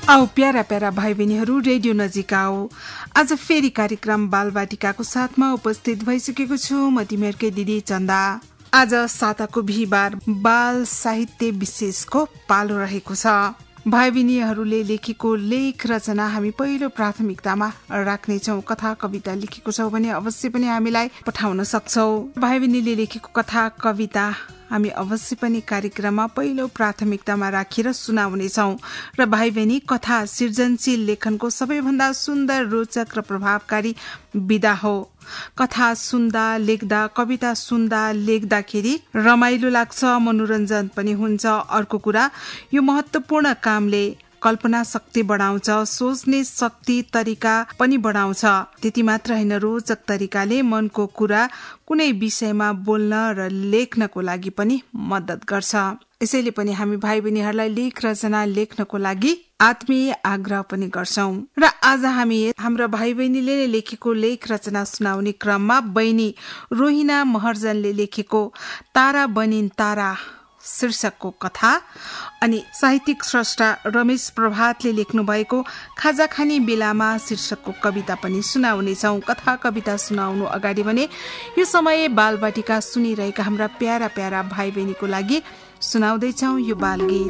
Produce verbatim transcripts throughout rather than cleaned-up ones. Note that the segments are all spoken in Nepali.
आओ प्यारा प्यारा भाइ बहिनीहरू, रेडियो नजिक आओ। आज फेरि कार्यक्रम बालबाटिकाको साथमा उपस्थित भइसकेको छु म तिमीहरूकै दिदी चन्दा। आज साताको बिहीबार बाल साहित्य विशेषको पालो रहेको छ। भाइ बहिनीहरूले लेखेको लेख रचना हामी पहिलो प्राथमिकतामा राख्नेछौँ। कथा कविता लेखेको छौ भने अवश्य पनि हामीलाई पठाउन सक्छौ। भाइ बहिनीले लेखेको कथा कविता हामी अवश्य पनि कार्यक्रममा पहिलो प्राथमिकतामा राखेर सुनाउनेछौ। र भाइ बहिनी, कथा सृजनशील लेखनको सबैभन्दा सुन्दर, रोचक र प्रभावकारी विधा हो। कथा सुन्दा लेख्दा, कविता सुन्दा लेख्दाखेरि रमाइलो लाग्छ, मनोरञ्जन पनि हुन्छ। अर्को कुरा, यो महत्वपूर्ण कामले कल्पना शक्ति बढाउँछ, सोच्ने शक्ति तरिका पनि बढाउँछ। त्यति मात्र हैन, रोचक तरिकाले मनको कुरा कुनै विषयमा बोल्न र लेख्नको लागि पनि मद्दत गर्छ। यसैले पनि हामी भाइ बहिनीहरूलाई लेख रचना लेख्नको लागि आत्मीय आग्रह पनि गर्छौं। र आज हामी हाम्रो भाइ बहिनीले लेखेको लेख रचना सुनाउने क्रममा बहिनी रोहिना महर्जनले लेखेको तारा बनिन् तारा शीर्षकको कथा अनि साहित्यिक स्रष्टा रमेश प्रभातले लेख्नु भएको खाजा खाने बेलामा शीर्षकको कविता पनि सुनाउनेछौं। कथा कविता सुनाउनु अगाडि भने यो समय बालबाटिका सुनिरहेका हाम्रा प्यारा प्यारा भाइ बहिनीको लागि सुनाउँदैछौं यो बालगीत।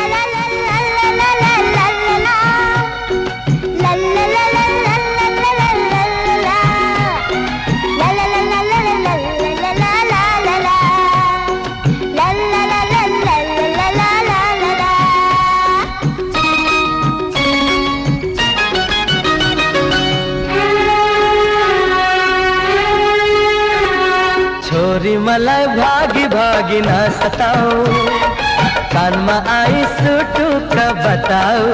मलाई भागी भागी न सताओ, कानमा आई सुटुक बताओ।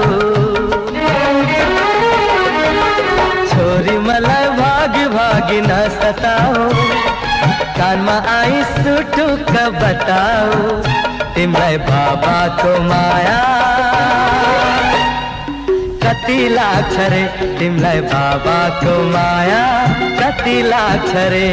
छोरी मलाई भागी भागी न सताओ, कानमा आई सुटुक बताओ। तिमीलाई बाबाको माया कति लाग्छ रे, तिमीलाई बाबाको माया कति लाग्छ रे।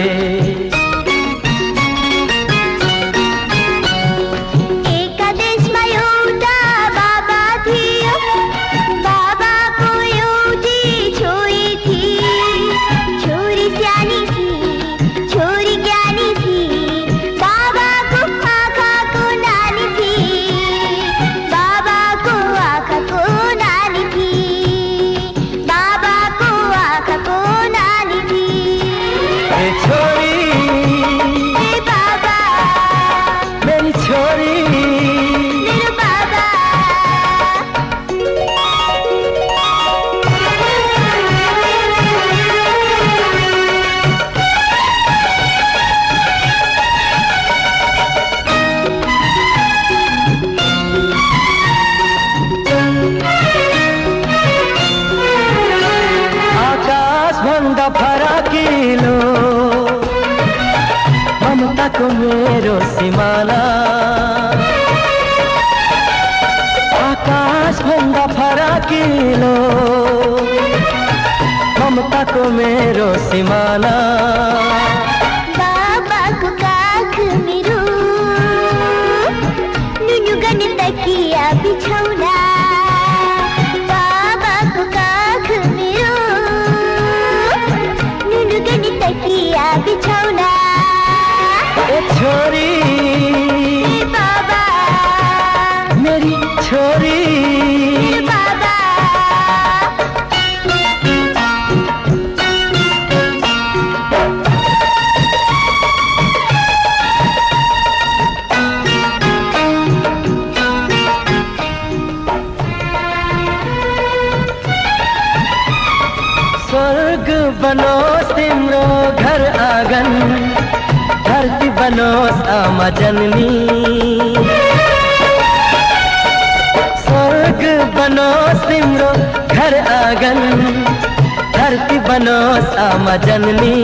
ममताको मेरो सिमाना, आकाश भन्दा फराकिलो ममताको मेरो सिमाना। बाबाको काख मेरो नुनु गर्ने तकिया बिछौना, बाबाको काख मेरो नुनु गर्ने तकिया बिछौना। छोरी बाबा मेरी छोरी बाबा। स्वर्ग बनोस् तिम्रो घर आँगन, धरती बनोस् आमा जननी। स्वर्ग बनोस् तिम्रो घर आँगन, धरती बनोस् आमा जननी।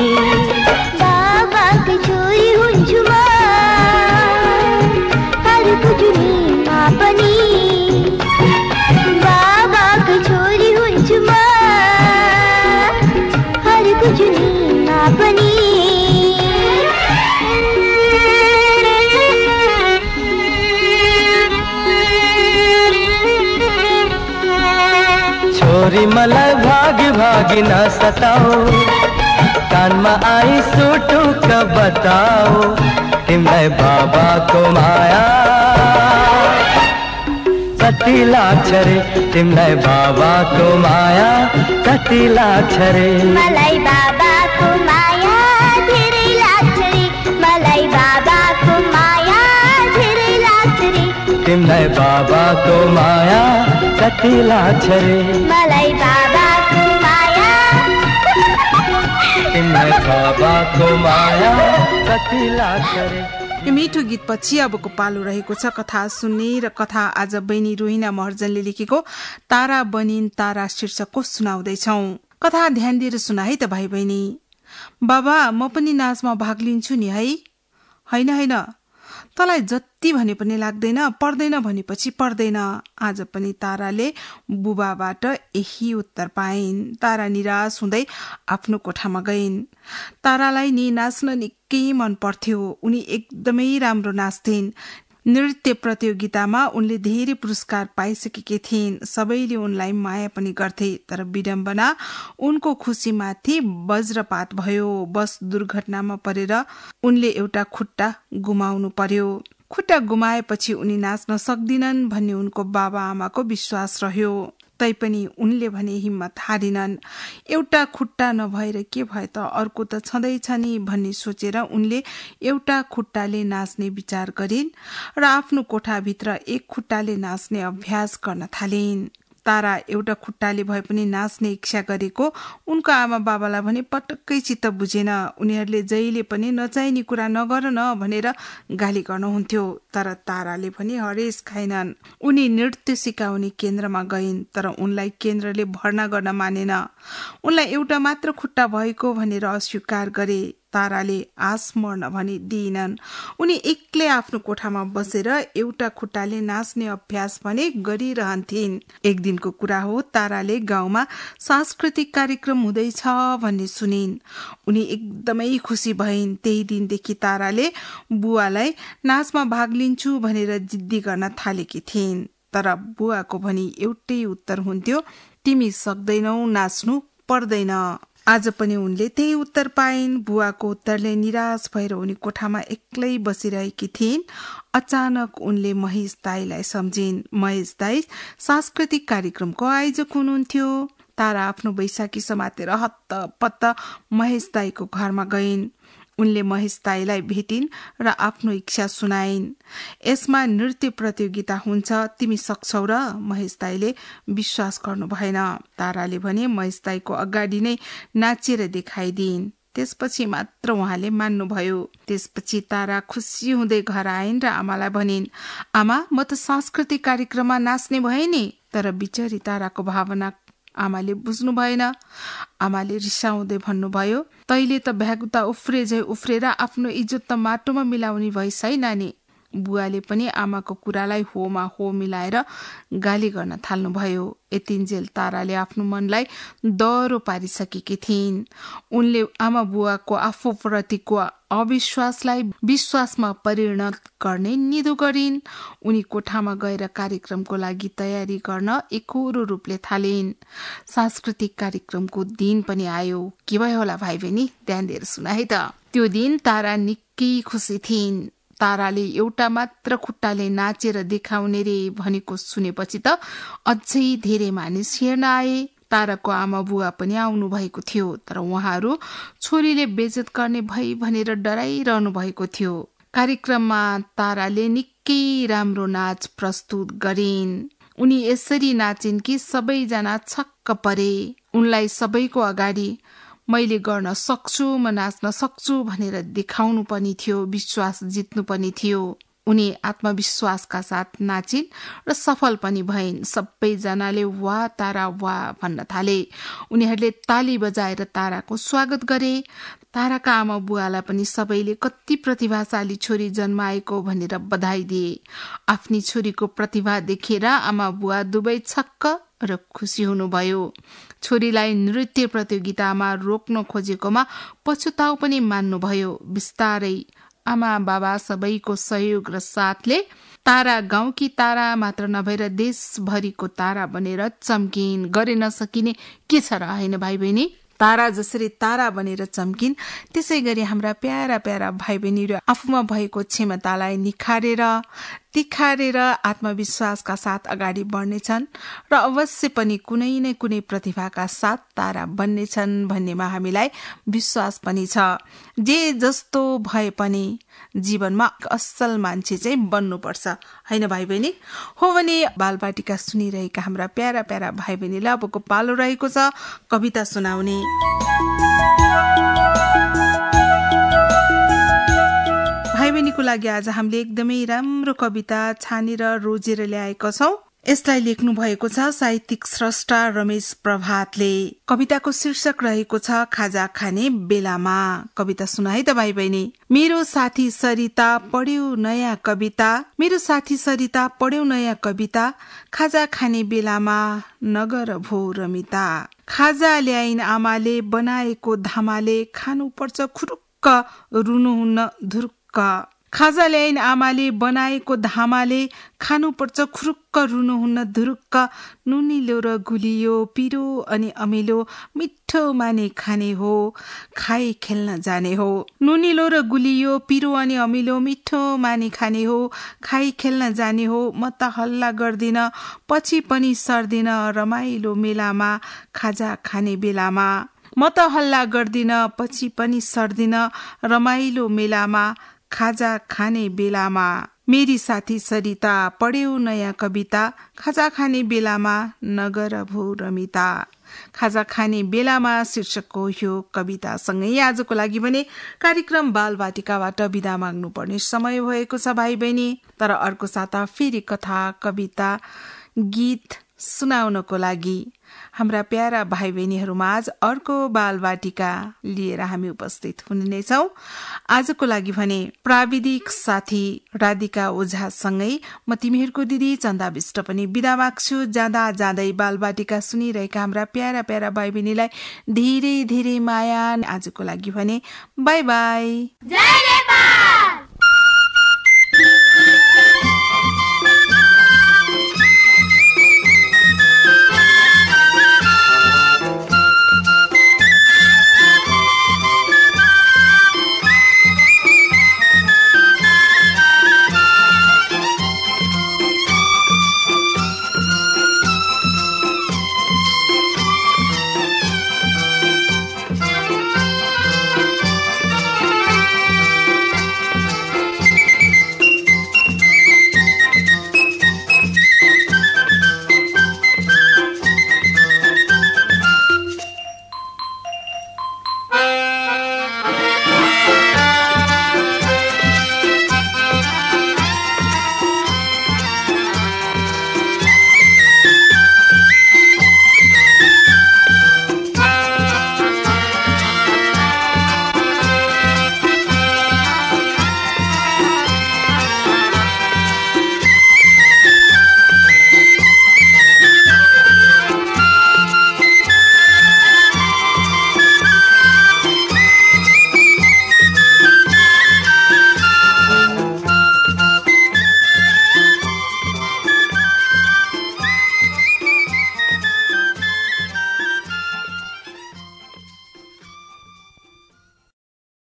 बाबाको छोरी हुन्छु म हरको जुनीमा पनि, बाबाको छोरी हुन्छु म हरको जुनीमा पनि। छोरी मलाई भागी भागी न सताओ, कानमा आई सुटुक्क बताओ, तिमीलाई बाबाको माया कति लाग्छ रे, तिमीलाई बाबाको माया कति लाग्छ रे। मलाई बाबाको माया धेरै लाग्छ रे, मलाई बाबाको माया धेरै लाग्छ रे, तिमीलाई बाबाको माया कति लाग्छ रे, मलाई बाबाको माया तिमीलाई बाबाको माया कति लाग्छ रे। यो मिठो गीतपछि अबको पालो रहेको छ कथा सुन्ने र कथा आज बहिनी रोहिना महर्जनले लेखेको तारा बनिन् तारा शीर्षकको सुनाउँदैछौ। कथा ध्यान दिएर सुना है त भाइ बहिनी। बाबा म पनि नाचमा भाग लिन्छु नि है। हैन हैन तँलाई जति भने पनि लाग्दैन, पर्दैन भनेपछि पर्दैन। आज पनि ताराले बुबाबाट यही उत्तर पाइन्। तारा निराश हुँदै आफ्नो कोठामा गइन्। तारालाई नि नाच्न निकै मन पर्थ्यो। उनी एकदमै राम्रो नाच्थिन्। नृत्य प्रतियोगितामा उनले धेरै पुरस्कार पाइसकेकी थिइन्। सबैले उनलाई माया पनि गर्थे। तर विडम्बना उनको खुसीमाथि वज्रपात भयो। बस दुर्घटनामा परेर उनले एउटा खुट्टा गुमाउनु पर्यो। खुट्टा गुमाएपछि उनी नाच्न सक्दिनन् भन्ने उनको बाबा आमाको विश्वास रह्यो। तैपनि उनले भने हिम्मत हारिनन्। एउटा खुट्टा नभएर के भयो त, अर्को त छँदैछ नि भन्ने सोचेर उनले एउटा खुट्टाले नाच्ने विचार गरिन् र आफ्नो कोठाभित्र एक खुट्टाले नाच्ने अभ्यास गर्न थालिन्। तारा एउटा खुट्टाले भए पनि नाच्ने इच्छा गरेको उनको आमा बाबालाई भने पटक्कै चित्त बुझेन। उनीहरूले जहिले पनि नचाहिने कुरा नगर न भनेर गाली गर्नुहुन्थ्यो। तर ताराले पनि हरेस खाइनन्। उनी नृत्य सिकाउने केन्द्रमा गइन्। तर उनलाई केन्द्रले भर्ना गर्न मानेन। उनलाई एउटा मात्र खुट्टा भएको भनेर अस्वीकार गरे। ताराले आस मर्न भनी दिइनन्। उनी एक्लै आफ्नो कोठामा बसेर एउटा खुट्टाले नाच्ने अभ्यास भने गरिरहन्थिन्। एक दिनको कुरा हो, ताराले गाउँमा सांस्कृतिक कार्यक्रम हुँदैछ भन्ने सुनिन्। उनी एकदमै खुसी भइन्। त्यही दिनदेखि ताराले बुवालाई नाचमा भाग लिन्छु भनेर जिद्दी गर्न थालेकी थिइन्। तर बुवाको भनी एउटै उत्तर हुन्थ्यो, तिमी सक्दैनौ, नाच्नु पर्दैन। आज पनि उनले त्यही उत्तर पाइन्। बुवाको उत्तरले निराश भएर उनी कोठामा एक्लै बसिरहेकी थिइन्। अचानक उनले महेश दाईलाई सम्झिन्। महेश दाई सांस्कृतिक कार्यक्रमको आयोजक हुनुहुन्थ्यो। तारा आफ्नो बैशाखी समातेर हत्तपत्त महेश दाईको घरमा गइन्। उनले महेश दाईलाई भेटिन् र आफ्नो इच्छा सुनाइन्। यसमा नृत्य प्रतियोगिता हुन्छ, तिमी सक्छौ र? महेश दाईले विश्वास गर्नु भएन। ताराले भने महेश दाईको अगाडि नै नाचेर देखाइदिइन्। त्यसपछि मात्र उहाँले मान्नुभयो। त्यसपछि तारा खुसी हुँदै घर आइन् र आमालाई भनिन्, आमा म त सांस्कृतिक कार्यक्रममा नाच्ने भए नि। तर बिचरी ताराको भावना आमाले बुझ्नु भएन। आमाले रिसाउँदै भन्नुभयो, तैले त भ्यागुता उफ्रे झै उफ्रेर आफ्नो इज्जत त माटोमा मिलाउने भइस है नानी। बुवाले पनि आमाको कुरालाई होमा हो मिलाएर गाली गर्न थाल्नुभयो। यतिन्जेल ताराले आफ्नो मनलाई दह्रो पारिसकेकी थिइन्। उनले आमा बुवाको आफूप्रतिको अविश्वासलाई विश्वासमा परिणत गर्ने निधो गरिन्। उनी कोठामा गएर कार्यक्रमको लागि तयारी गर्न एकोरो रूपले थालिन्। सांस्कृतिक कार्यक्रमको दिन पनि आयो। के भयो होला भाइ बहिनी, ध्यान दिएर सुना है त। त्यो दिन तारा निकै खुसी थिइन्। ताराले एउटा मात्र खुट्टाले नाचेर देखाउने रे भनेको सुनेपछि त अझै धेरै मानिस हेर्न आए। ताराको आमा बुवा पनि आउनु भएको थियो। तर उहाँहरू छोरीले बेइज्जत गर्ने भई भनेर डराइरहनु भएको थियो। कार्यक्रममा ताराले निकै राम्रो नाच प्रस्तुत गरिन्। उनी यसरी नाचिन् कि सबैजना छक्क परे। उनलाई सबैको अगाडि मैले गर्न सक्छु, म नाच्न सक्छु भनेर देखाउनु पनि थियो, विश्वास जित्नु पनि थियो। उनी आत्मविश्वासका साथ नाचिन् र सफल पनि भइन्। सबैजनाले वाह तारा वाह भन्न थाले। उनीहरूले ताली बजाएर ताराको स्वागत गरे। ताराका आमा बुवालाई पनि सबैले कति प्रतिभाशाली छोरी जन्माएको भनेर बधाई दिए। आफ्नी छोरीको प्रतिभा देखेर आमा बुवा दुवै छक्क र खुसी हुनुभयो। छोरीलाई नृत्य प्रतियोगितामा रोक्न खोजेकोमा पछुताउ पनि मान्नुभयो। बिस्तारै आमा बाबा सबैको सहयोग र साथले तारा गाउँकी तारा मात्र नभएर देशभरिको तारा बनेर चम्किन। गरे नसकिने के छ र हैन भाइ बहिनी? तारा जसरी तारा बनेर चम्किन त्यसै गरी हाम्रा प्यारा प्यारा भाइ बहिनीहरू आफूमा भएको क्षमतालाई निखारेर तिखारेर आत्मविश्वासका साथ अगाडि बढ्नेछन् र अवश्य पनि कुनै न कुनै प्रतिभाका साथ तारा बन्नेछन् भन्नेमा हामीलाई विश्वास पनि छ। जे जस्तो भए पनि जीवनमा असल मान्छे चाहिँ बन्नुपर्छ हैन भाइ बहिनी? हो भने बालबाटिका सुनिरहेका हाम्रा प्यारा प्यारा भाइ बहिनीलाई अबको पालो रहेको छ कविता सुनाउने। भाइ बहिनीको लागि आज हामीले एकदमै राम्रो कविता छानेर रोजेर ल्याएका छौं। यसलाई लेख्नु भएको छ साहित्यिक स्रष्टा रमेश प्रभातले। कविताको शीर्षक रहेको छ खाजा खाने बेलामा। कविता सुना है त भाइ बहिनी। मेरो साथी सरिता पढ्यौ नयाँ कविता, मेरो साथी सरिता पढ्यौ नयाँ कविता, खाजा खाने बेलामा नगर भो रमिता। खाजा ल्याइन् आमाले बनाएको धामाले, खानु पर्छ खुरुक्क रुनुहुन्न धुरुक्क। खाजा ल्याइन् आमाले बनाएको धामाले, खानु पर्छ खुरुक्क रुनुहुन्न धुरुक्क। नुनिलो र गुलियो पिरो अनि अमिलो, मिठो माने खाने हो खाई खेल्न जाने हो। नुनिलो र गुलियो पिरो अनि अमिलो, मिठो माने खाने हो खाई खेल्न जाने हो। म त हल्ला गर्दिन पछि पनि सर्दिन, रमाइलो मेलामा खाजा खाने बेलामा। म त हल्ला गर्दिन पछि पनि सर्दिन, रमाइलो मेलामा खाजा खाने बेलामा। मेरी साथी सरिता पढ्यौ नयाँ कविता, खाजा खाने बेलामा नगर भो रमिता। खाजा खाने बेलामा शीर्षकको यो कवितासँगै आजको लागि भने कार्यक्रम बालबाटिकाबाट बिदा माग्नु पर्ने समय भएको छ भाइ बहिनी। तर अर्को साता फेरि कथा कविता गीत सुनाउनको लागि हाम्रा प्यारा भाइ बहिनीहरूमा आज अर्को बालबाटिका लिएर हामी उपस्थित हुने नै छौं। आजको लागि भने प्राविधिक साथी राधिका ओझासँगै म तिमीहरूको दिदी चन्दा विष्ट पनि बिदा माग्छु। जाँदा जाँदै बालबाटिका सुनिरहेका हाम्रा प्यारा प्यारा भाइ बहिनीलाई धेरै धेरै माया। आजको लागि भने बाई बाई।